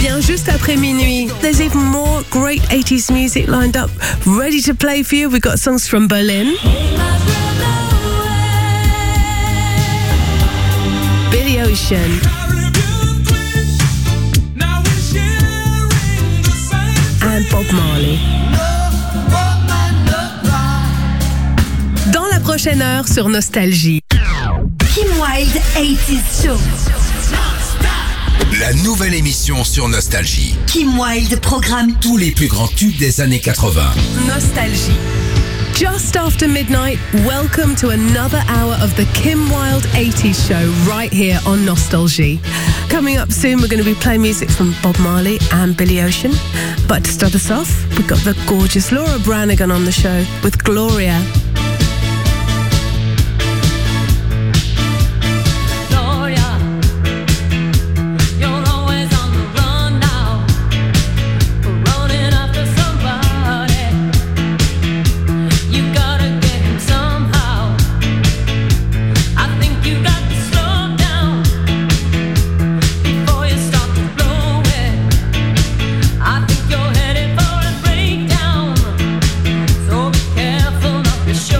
revient juste après minuit. There's even more great 80s music lined up, ready to play for you. We've got songs from Berlin, Billy Ocean, and Bob Marley. Dans la prochaine heure sur Nostalgie. Kim Wilde 80s Show. La nouvelle émission sur Nostalgie. Kim Wilde programme tous les plus grands tubes des années 80. Nostalgie. Just after midnight, welcome to another hour of the Kim Wilde 80s show right here on Nostalgie. Coming up soon, we're going to be playing music from Bob Marley and Billy Ocean. But to start us off, we've got the gorgeous Laura Branigan on the show with Gloria. Careful not to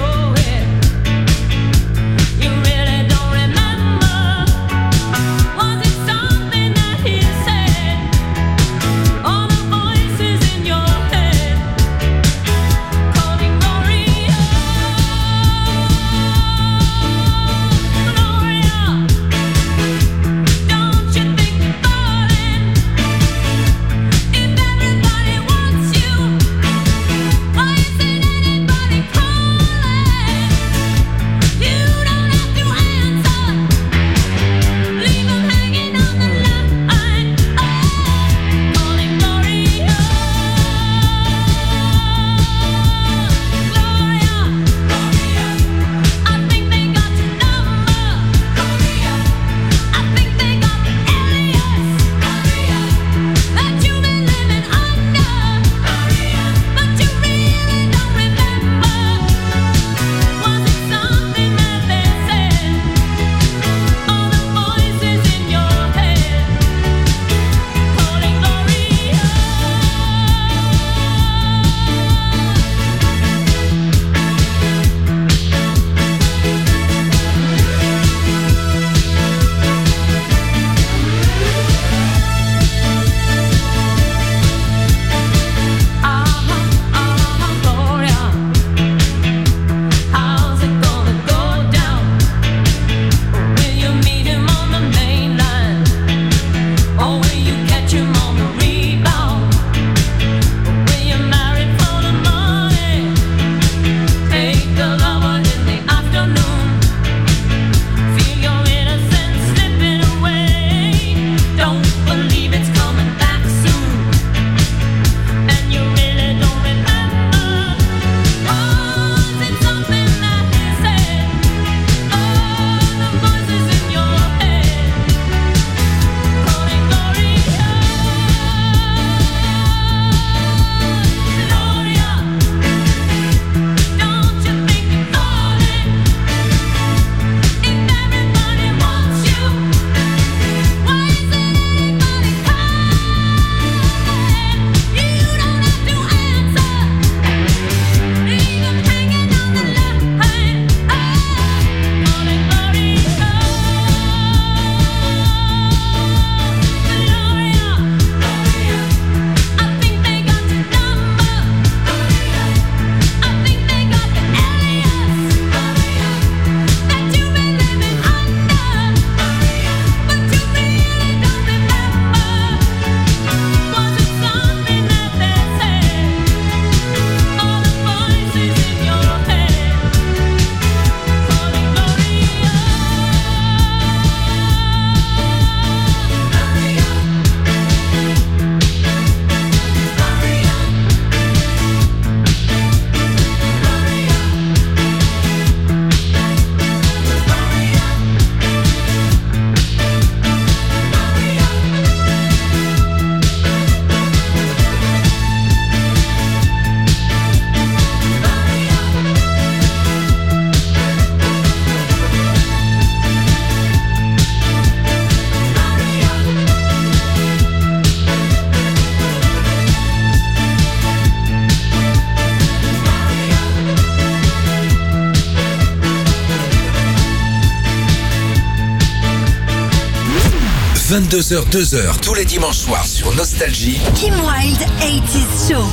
22h, 2h tous les dimanches soirs sur Nostalgie. Kim Wilde 80s Show.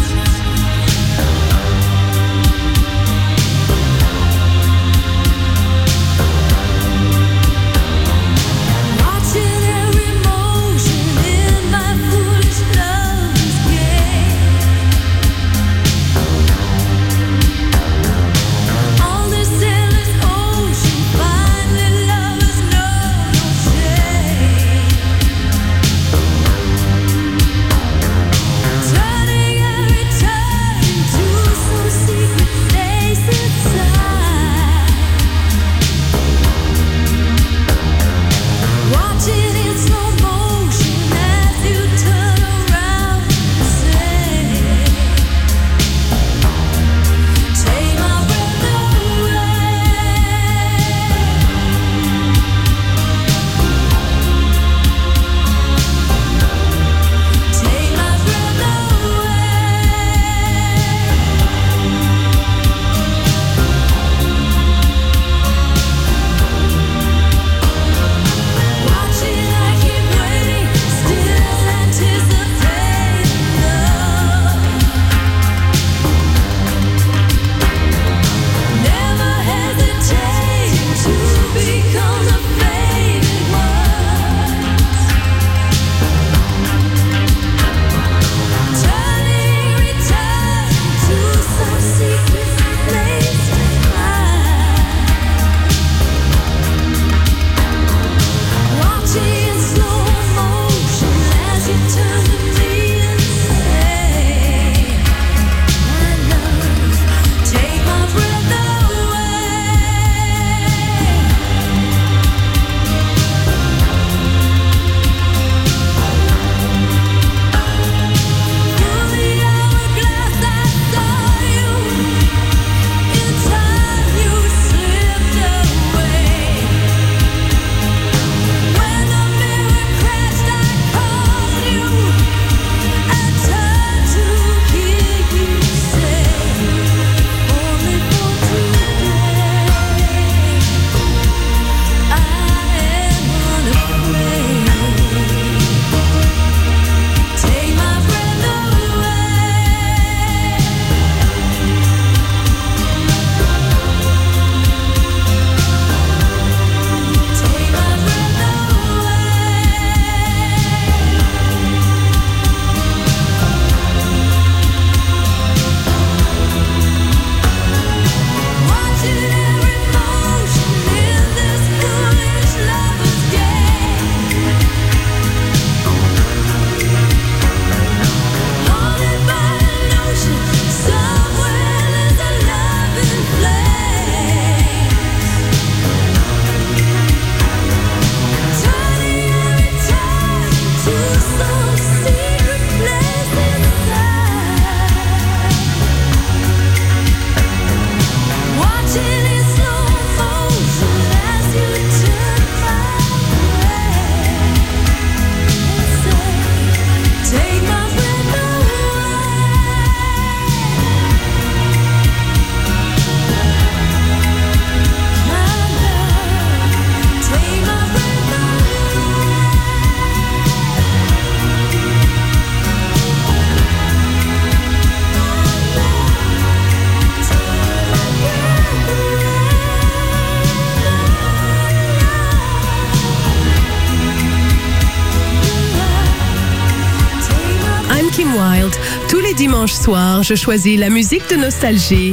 Kim Wilde. Tous les dimanches soirs, je choisis la musique de Nostalgie.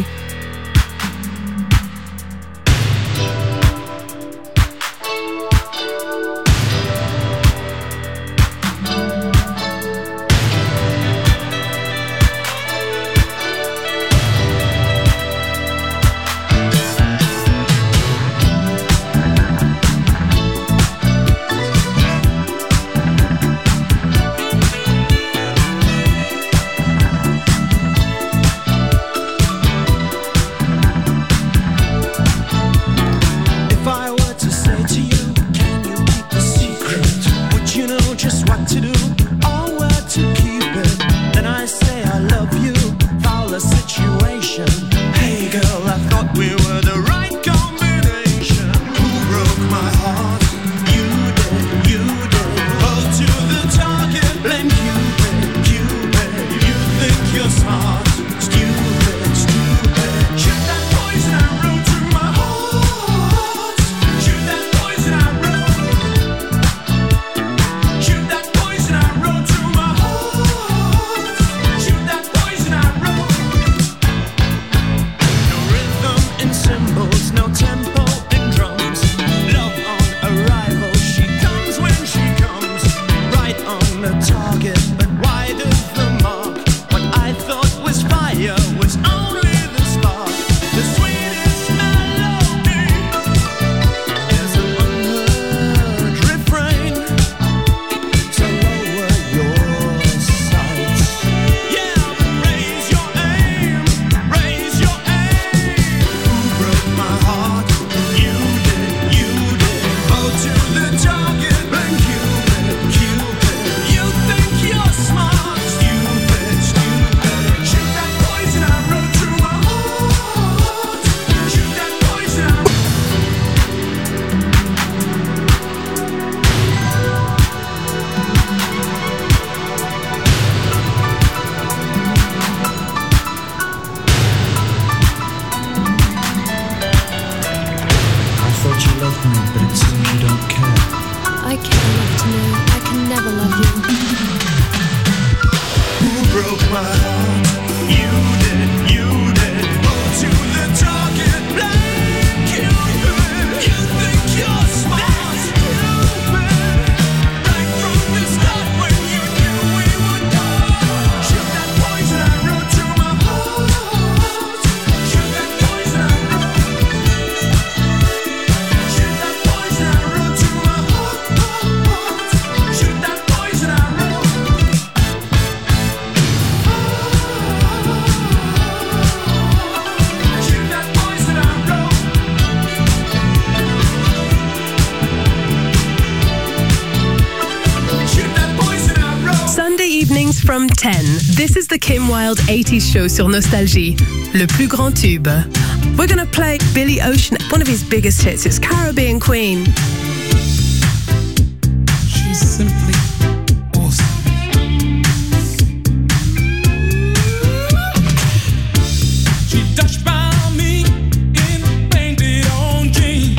From 10, this is the Kim Wilde 80s show sur Nostalgie, le plus grand tube. We're going to play Billy Ocean, one of his biggest hits. It's Caribbean Queen. She's simply awesome. She touched by me in painted on jeans.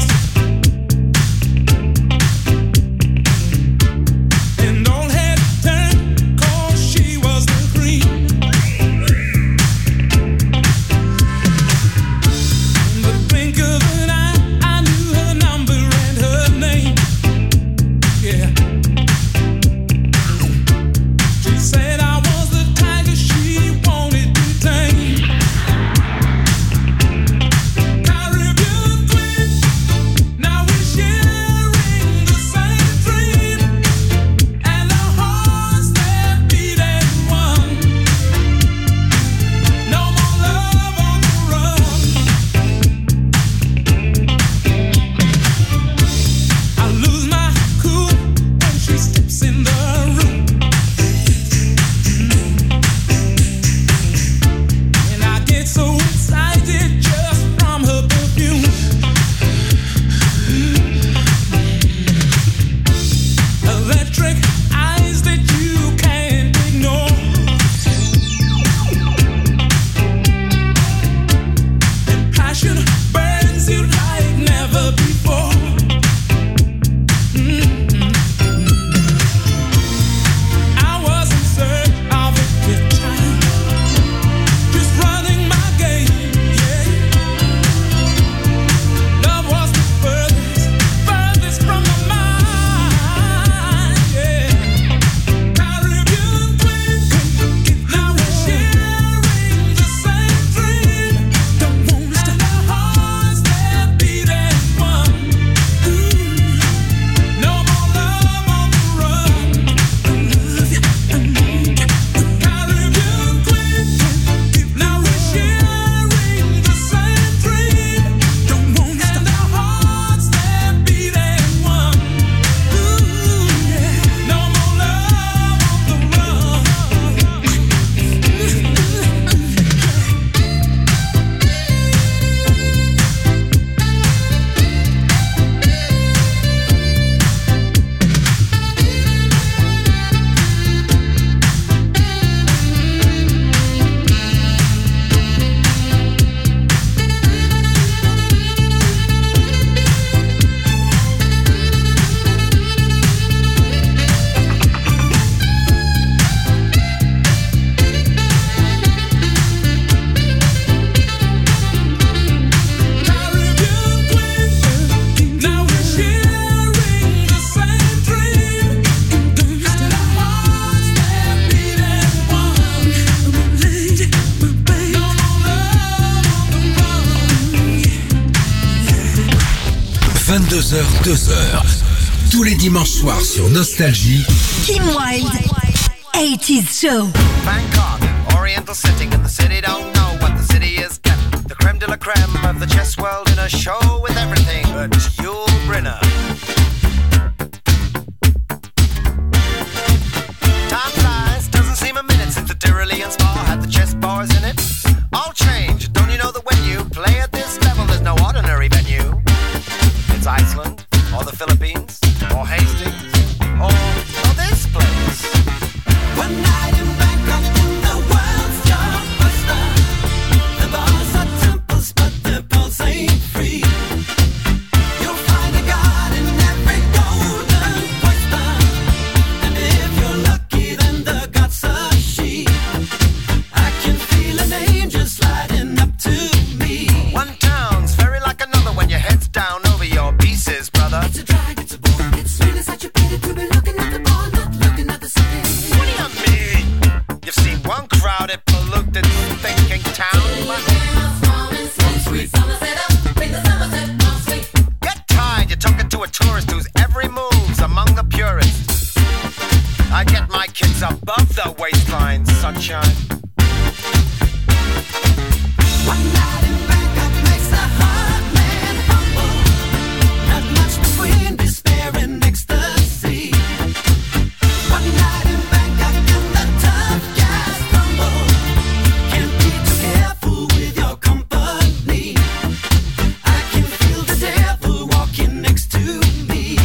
And all had turned 'cause she was the cream. In the blink of an eye, I knew her number and her name. 22h, 2h. Tous les dimanches soirs sur Nostalgie. Kim Wilde, 80s Show. Bangkok, oriental setting, and the city don't know what the city is getting. The creme de la creme of the chess world in a show with everything but Yul Brynner. Time flies, doesn't seem a minute since the Tyrolean Spa had the chess bars in it. All change, don't you know that when you play at this level, there's no ordinary venue? It's Iceland, or the Philippines, or Hastings, or this place. One night in Bangkok, in the world's blockbuster. The bars are temples, but the pulse ain't free. You'll find a god in every golden oyster, and if you're lucky, then the god's a she. I can feel an angel sliding up to me. One town's very like another when your head's down over your pieces, brother. It's a drag, it's a bore. It's really such a pity to be looking at the bar, not looking at the city. What do you mean? You've seen one crowded, polluted, thinking town. Get tired, you're talking to a tourist whose every move's among the purists. I get my kids above the waistline, sunshine. One night in Bangkok makes a hard man humble. Not much between despair and ecstasy. One night in Bangkok and the tough guys crumble. Can't be too careful with your company. I can feel the devil walking next to me.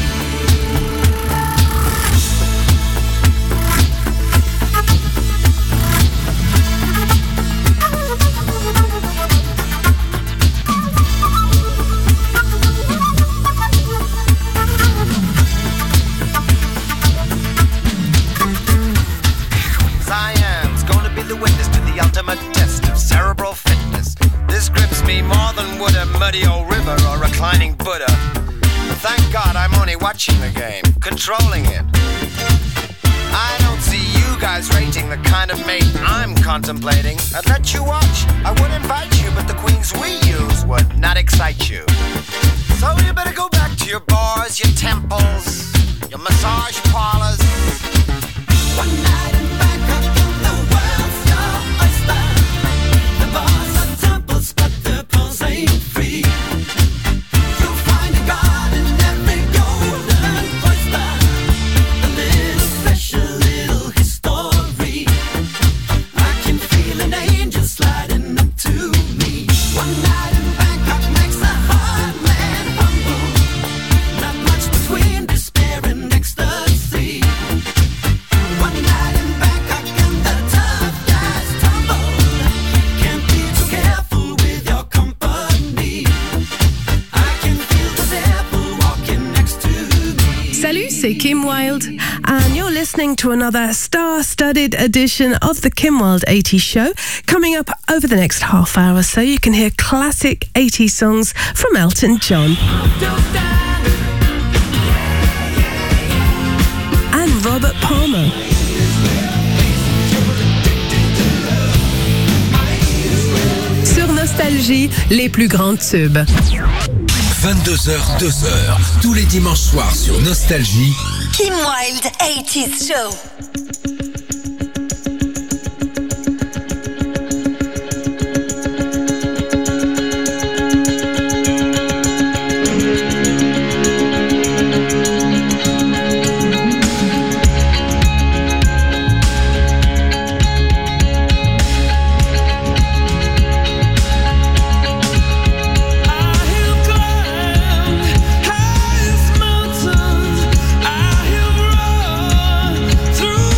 Cyan's gonna be the witness to the ultimate test of cerebral fitness. This grips me more than would a muddy old river or reclining Buddha. But thank God I'm only watching the game, controlling it. I don't see you guys rating the kind of mate I'm contemplating. I'd let you watch, I would invite you, but the queens we use would not excite you. So you better go back to your bars, your temples, your massage parlors. One night in Bangkok and the world's your oyster. The bars are temples, but the pulse ain't free. You'll find a god in every golden oyster. A little special, little history. I can feel an angel sliding up to me. One night in Bangkok makes a hard man humble. Not much between despair and ecstasy. One night in Bangkok and the tough guys tumble. Can't be too careful with your company. I can feel the devil walking next to me. Salut, c'est Kim Wilde, and you're listening to another star-studded edition of the Kim Wilde 80s show. Coming up over the next half hour, so you can hear classic 80s songs from Elton John and Robert Palmer. Sur Nostalgie, les plus grands tubes. 22h, 2h. Tous les dimanches soirs sur Nostalgie. Kim Wilde, 80s Show. Through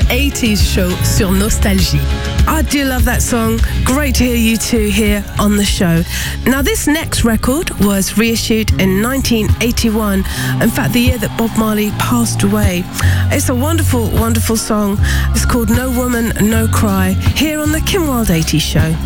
80s show sur Nostalgie. I do love that song. Great to hear you two here on the show. Now, this next record was reissued in 1981. In fact, the year that Bob Marley passed away. It's a wonderful, wonderful song. It's called No Woman, No Cry, here on the Kim Wilde 80s show.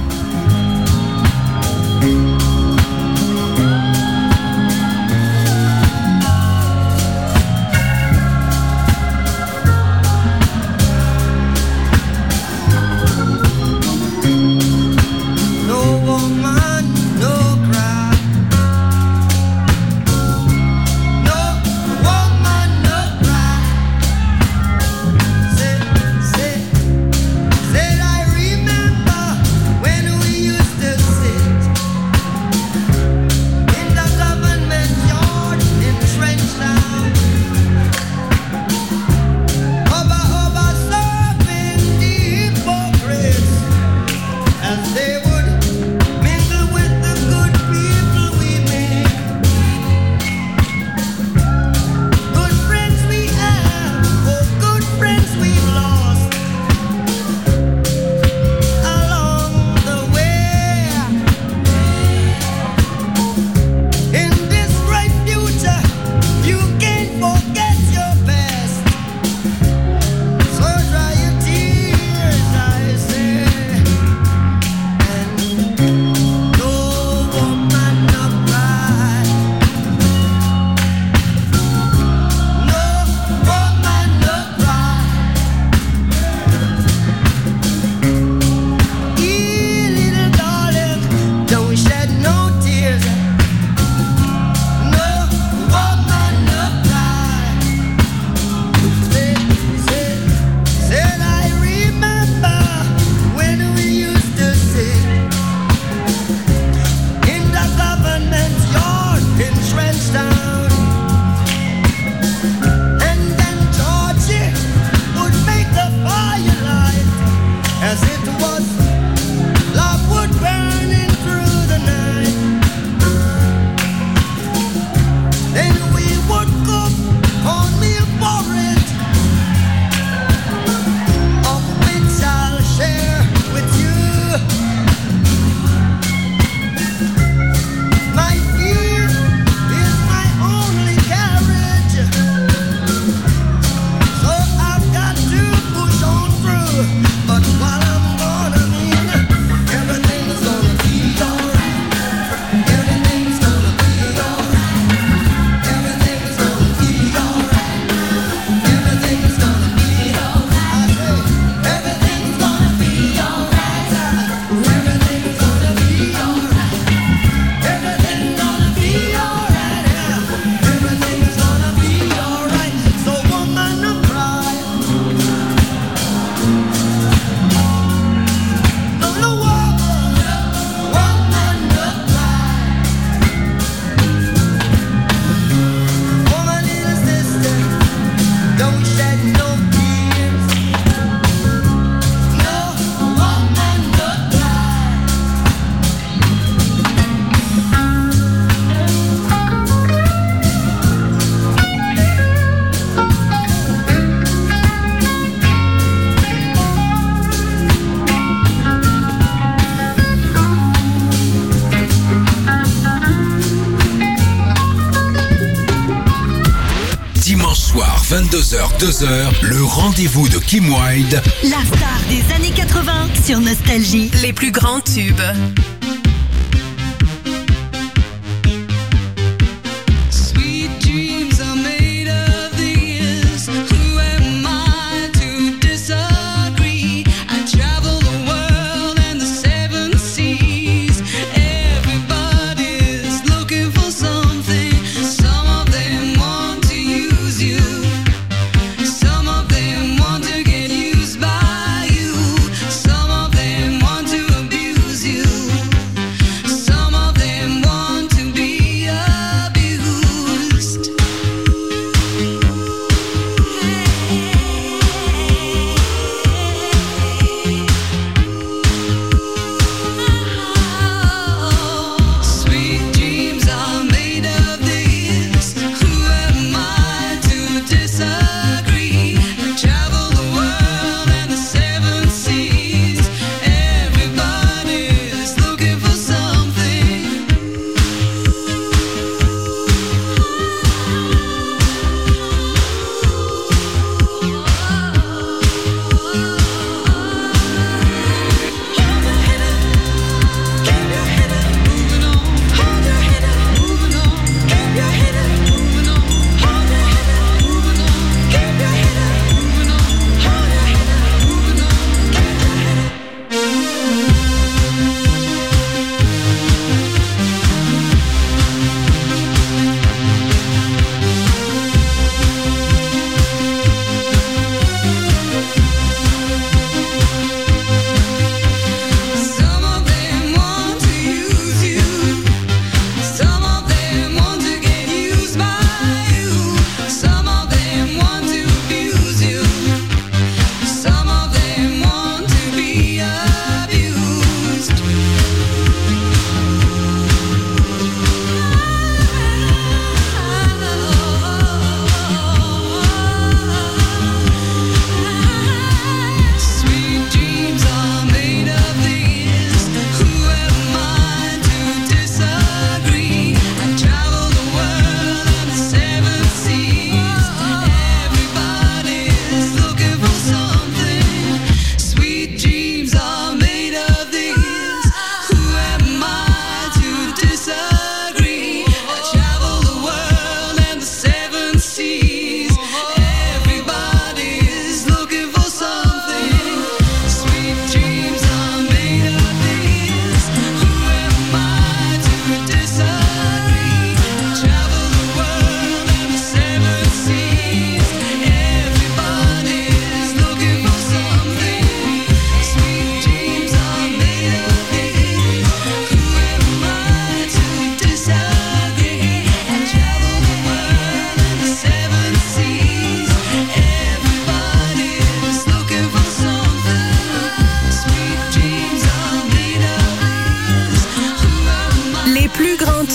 soir, 22h, 2h, le rendez-vous de Kim Wilde. La star des années 80 sur Nostalgie. Les plus grands tubes. You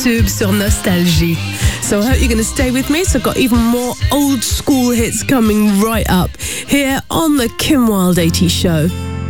Sub sur Nostalgie. So I hope you're going to stay with me. So I've got even more old school hits coming right up here on the Kim Wilde 80s show.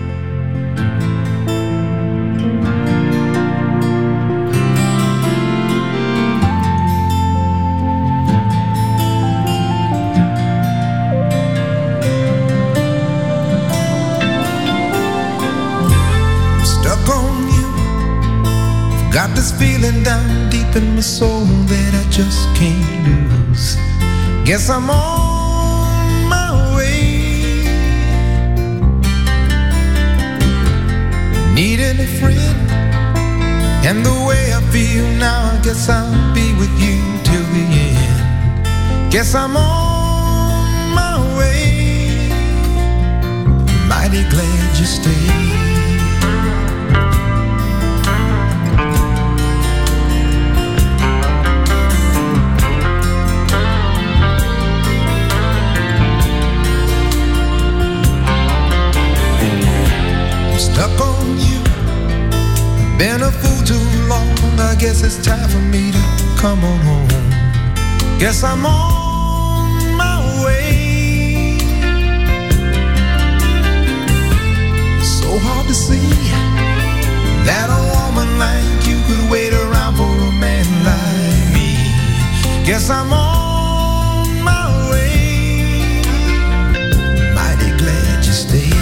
Got this feeling down deep in my soul that I just can't lose. Guess I'm on my way. Needing a friend, and the way I feel now, I guess I'll be with you till the end. Guess I'm on my way. Mighty glad you stayed. Stuck on you, been a fool too long. I guess it's time for me to come on home. Guess I'm on my way. So hard to see that a woman like you could wait around for a man like me. Guess I'm on my way. Mighty glad you stayed.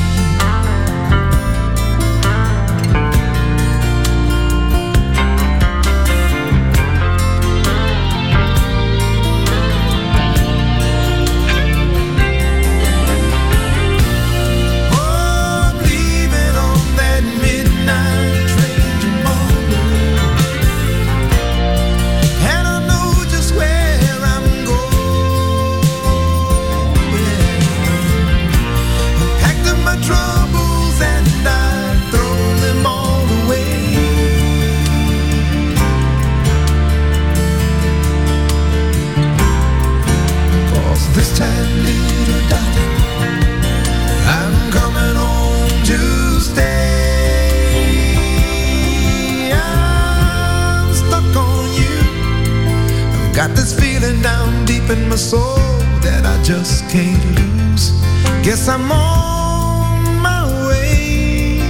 Got this feeling down deep in my soul that I just can't lose. Guess I'm on my way.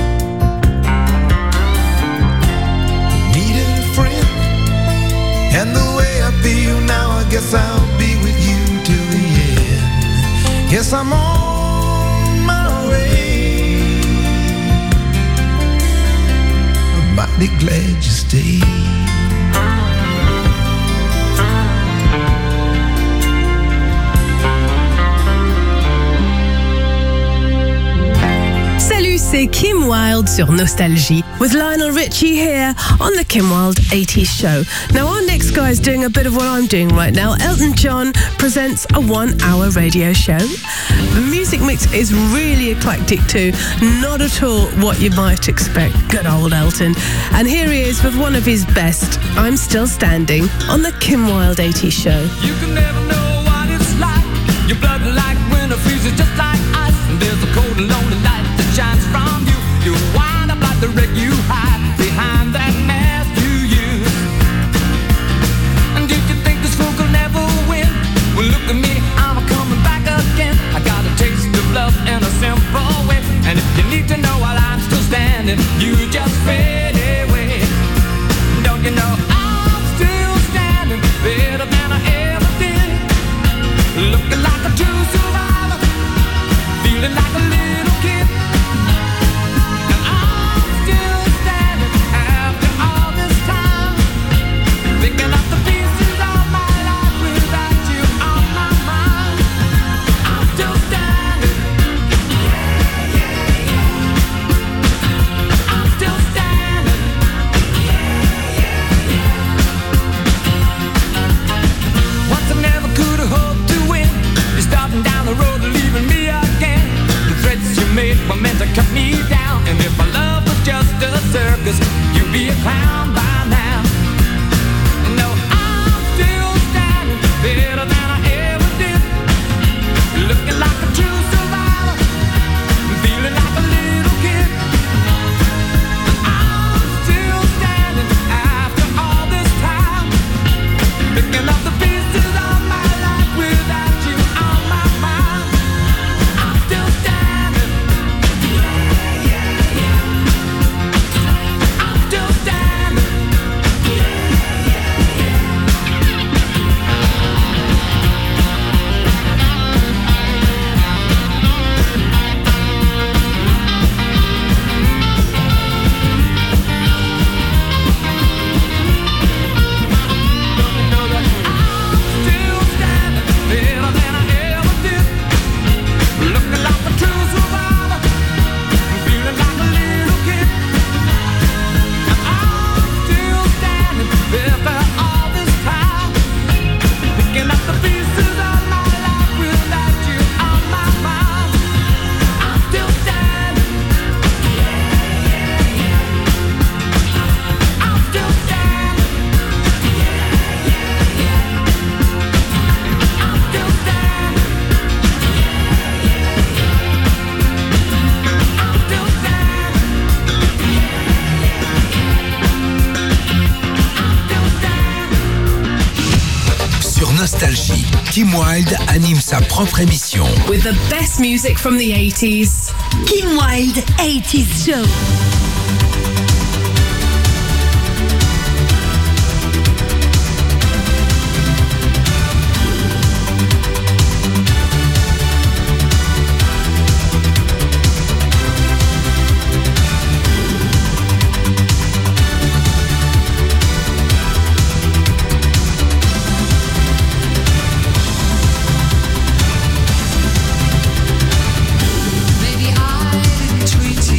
Needed a friend, and the way I feel now, I guess I'll be with you till the end. Guess I'm on my way. I'm mighty glad you stayed. C'est Kim Wilde sur Nostalgie with Lionel Richie here on the Kim Wilde 80s show. Now our next guy is doing a bit of what I'm doing right now. Elton John presents a 1-hour radio show. The music mix is really eclectic too, not at all what you might expect. Good old Elton. And here he is with one of his best, I'm Still Standing, on the Kim Wilde 80s show. You can never know what it's like. Your blood like winter freezes just like ice. And there's a cold and lonely light that shines from you. You wind up like the wreck you hide behind that mask you use. And did you think this fool could never win? Well, look at me, I'm coming back again. I got a taste of love in a simple way. And if you need to know while I'm still standing, you just fade away. Don't you know I'm still standing, better than I ever did. Looking like a true survivor, feeling like a little kid. And I'm still standing. Nostalgie, Kim Wilde anime sa propre émission. With the best music from the 80s. Kim Wilde 80s Show. Maybe I didn't treat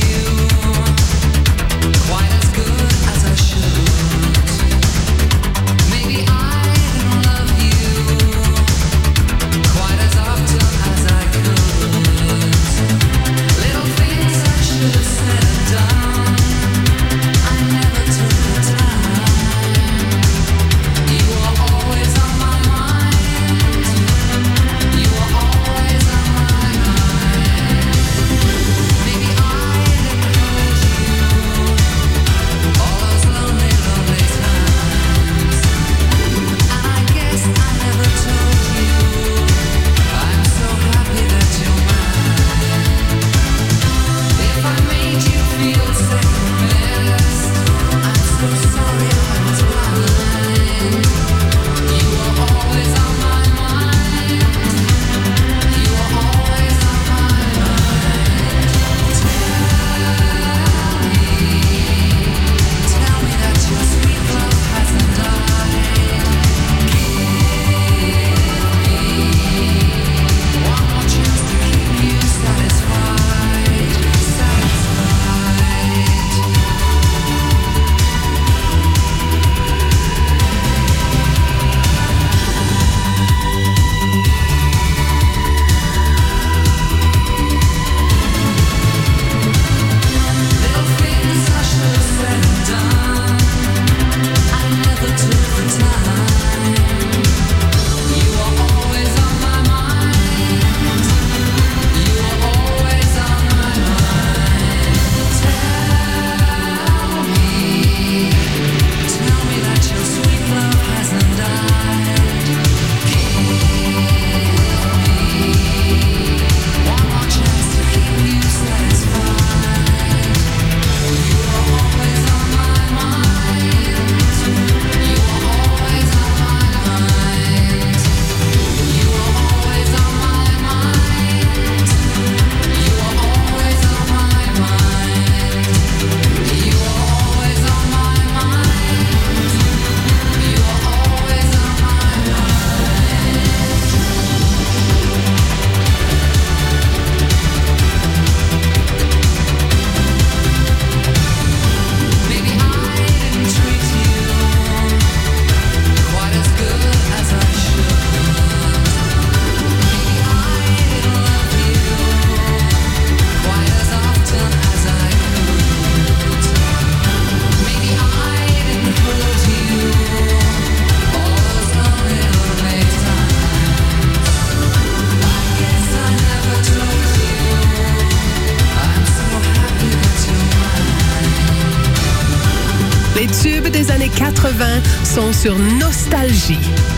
des années 80 sont sur Nostalgie.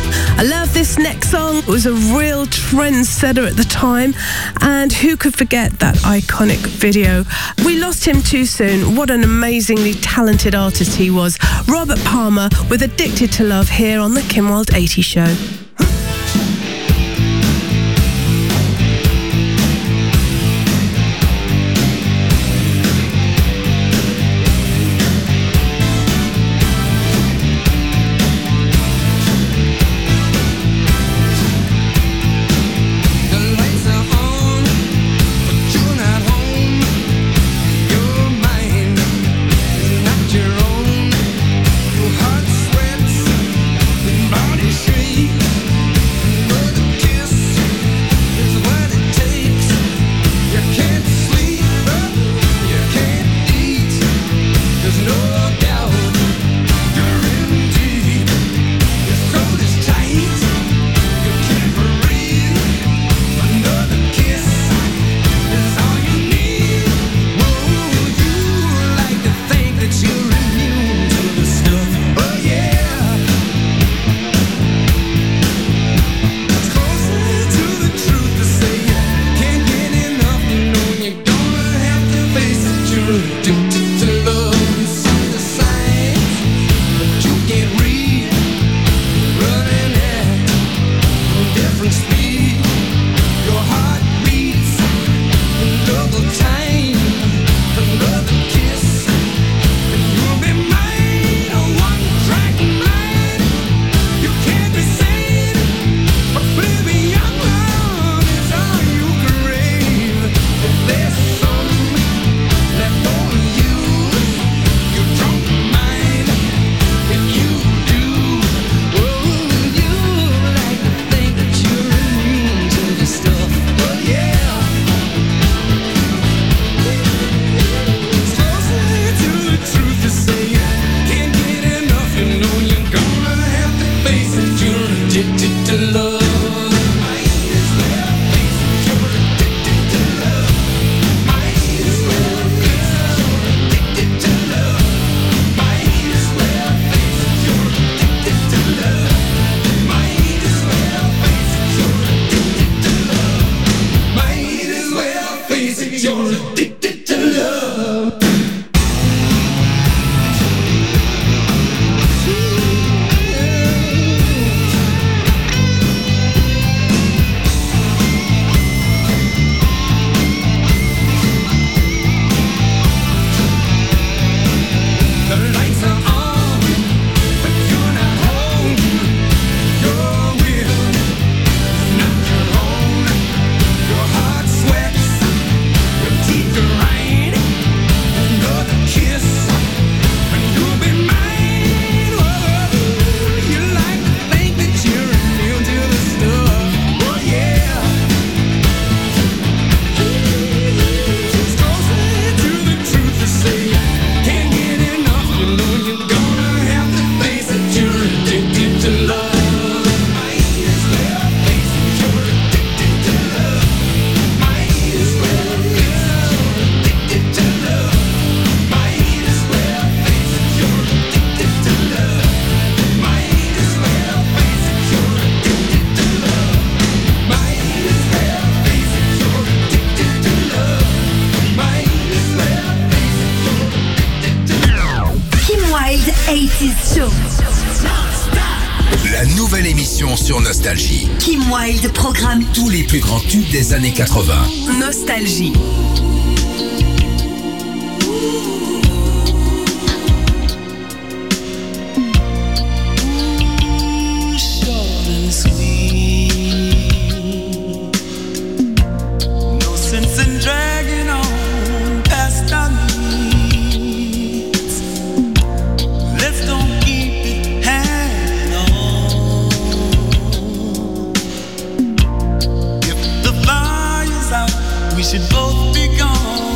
I love this next song. It was a real trendsetter at the time, and who could forget that iconic video? We lost him too soon. What an amazingly talented artist he was. Robert Palmer with Addicted to Love here on the Kim Wilde 80s Show. Heart sweats, body shakes. you're addicted to love. La nouvelle émission sur Nostalgie. Kim Wilde programme Tous les plus grands tubes des années 80. Nostalgie. Should both be gone.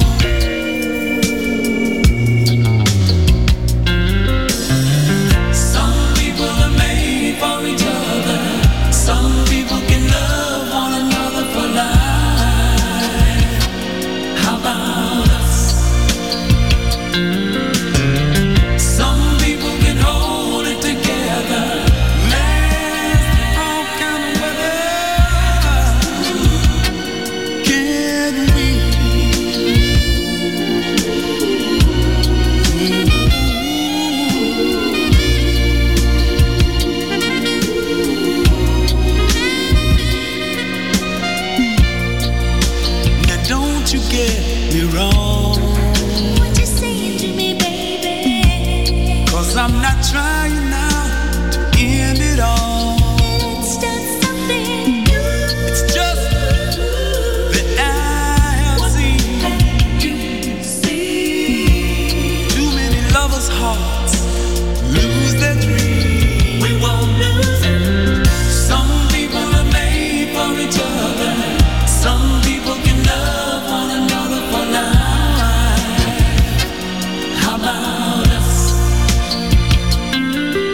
Some people are made for each other. Some people can love one another for life. How about us? Some people can hold it together. Last all kind of weather. Can we? Now don't you get me wrong. What you saying to me, baby? 'Cause I'm not trying now to end it all. It's just something new. It's just that I have seen too many lovers' hearts lose their dreams. We won't lose it. Some people are made for each other. Some people can love one another for life. How about us?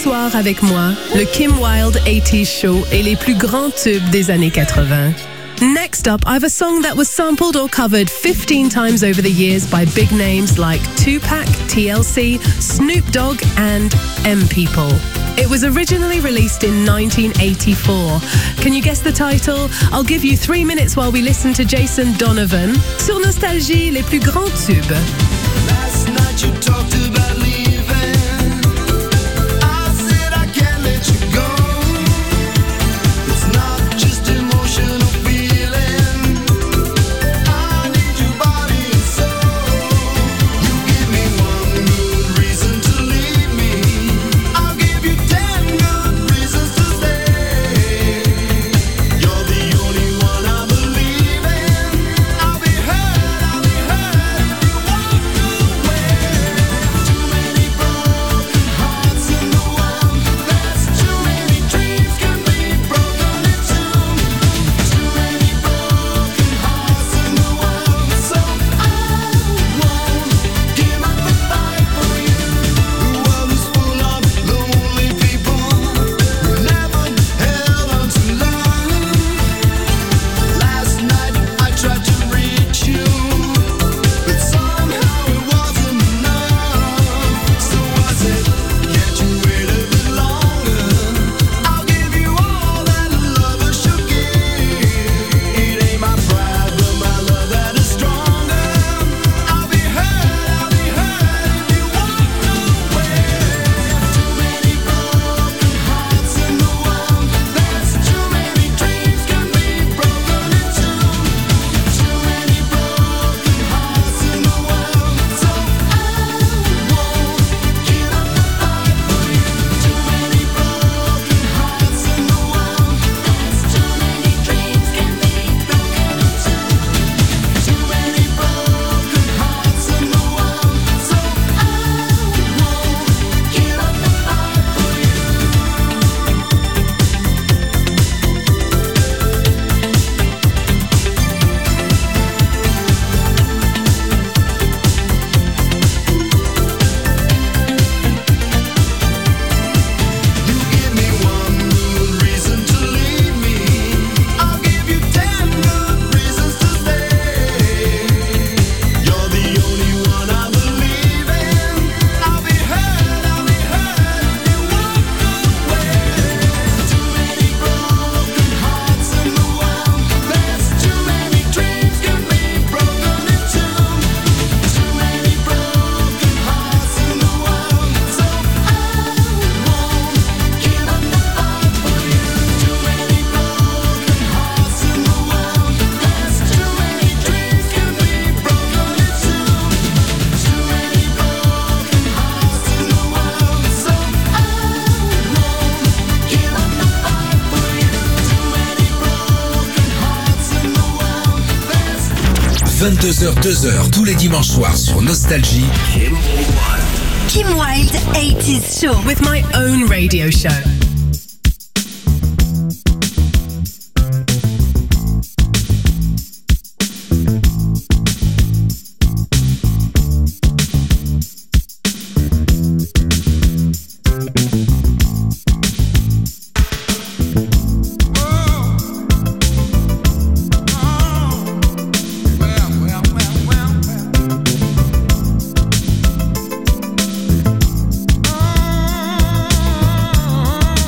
soir avec moi, le Kim Wilde 80s Show et les plus grands tubes des années 80. Next up, I have a song that was sampled or covered 15 times over the years by big names like Tupac, TLC, Snoop Dogg and M People. It was originally released in 1984. Can you guess the title? I'll give you 3 minutes while we listen to Jason Donovan. Sur Nostalgie, les plus grands tubes. Last night you talked about leaving. I said I can't let you go. It's not just emotional feeling. I need your body and soul. You give me one good reason to leave me. I'll give you 10 good reasons to stay. You're the only one I believe in. I'll be hurt if you walk away. Too many broken hearts in the world. There's too many dreams can be broken in two. Too many broken hearts in the world. So I won't give up the fight for you. The world is full of lonely people who never held on to love. Last night I tried to reach you, but somehow it wasn't enough. So I said, can't you wait a bit longer? I'll give you all that a lover should give. It ain't my pride, but my love that is stronger. I'll be hurt if you walk away. Too many broken hearts in the world. There's too many dreams can be broken in two. Too many broken hearts in the world. So I won't give up the fight for you. Too many broken hearts in the world. There's too many dreams can be broken in two. Too many broken hearts in the world. So I won't give up the fight for you. 'You give me one good reason to leave me. I'll give you 10 good reasons to stay. You're the only one I believe in. I'll be hurt if you walk away. Too many broken hearts in the world. There's too many dreams can be broken in two. Too many broken hearts in the world. So I won't give up the fight for you. Too many broken hearts in the world. There's too many dreams can be broken in two. Too many broken hearts in the world. So I won't give up the fight for you. Too many broken hearts in the world. There's 22h, 2h, tous les dimanches soirs sur Nostalgie. Kim Wilde 80s Show. With my own radio show. well.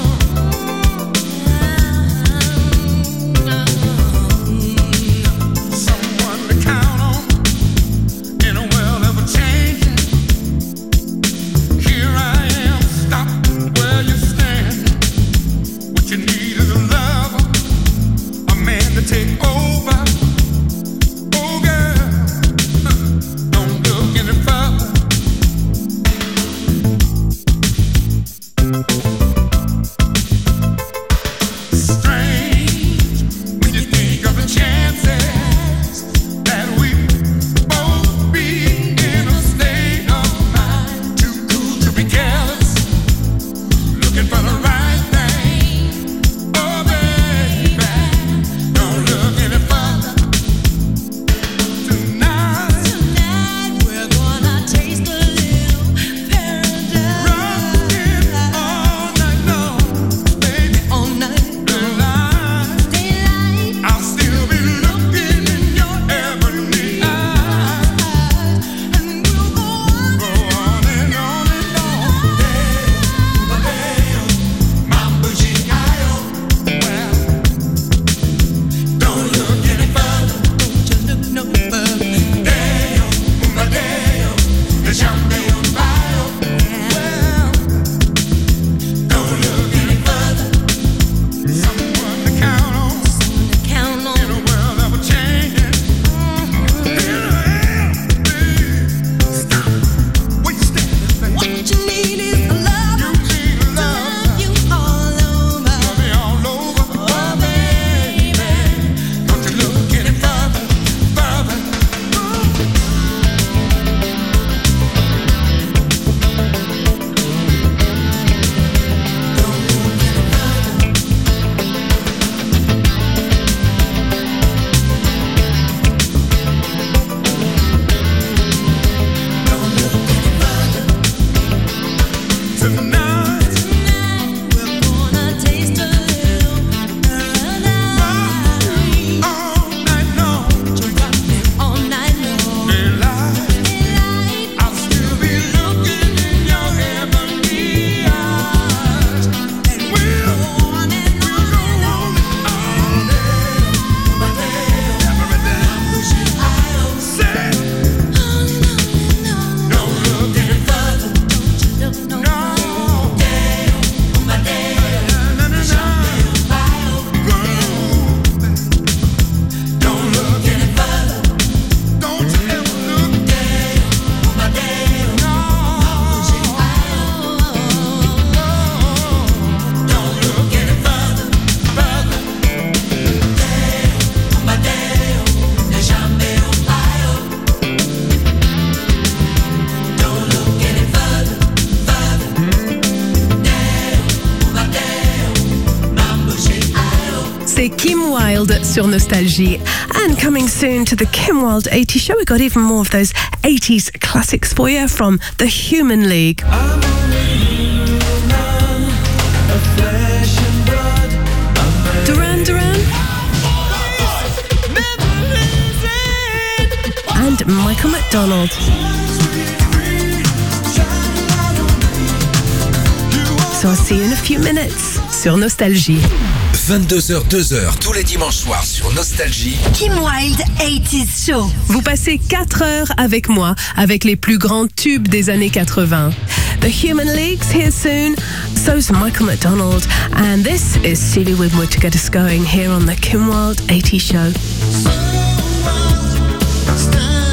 C'est Kim Wilde sur Nostalgie. And coming soon to the Kim Wilde 80s show, we got even more of those 80s classics for you from the Human League. Duran Duran. And Michael McDonald. So I'll see you in a few minutes sur Nostalgie. 22h, 2h, tous les dimanches soirs sur Nostalgie. Kim Wilde 80s Show. Vous passez 4 heures avec moi, avec les plus grands tubes des années 80. The Human League's here soon, so's Michael McDonald, and this is Stevie Winwood to get us going here on the Kim Wilde 80s Show.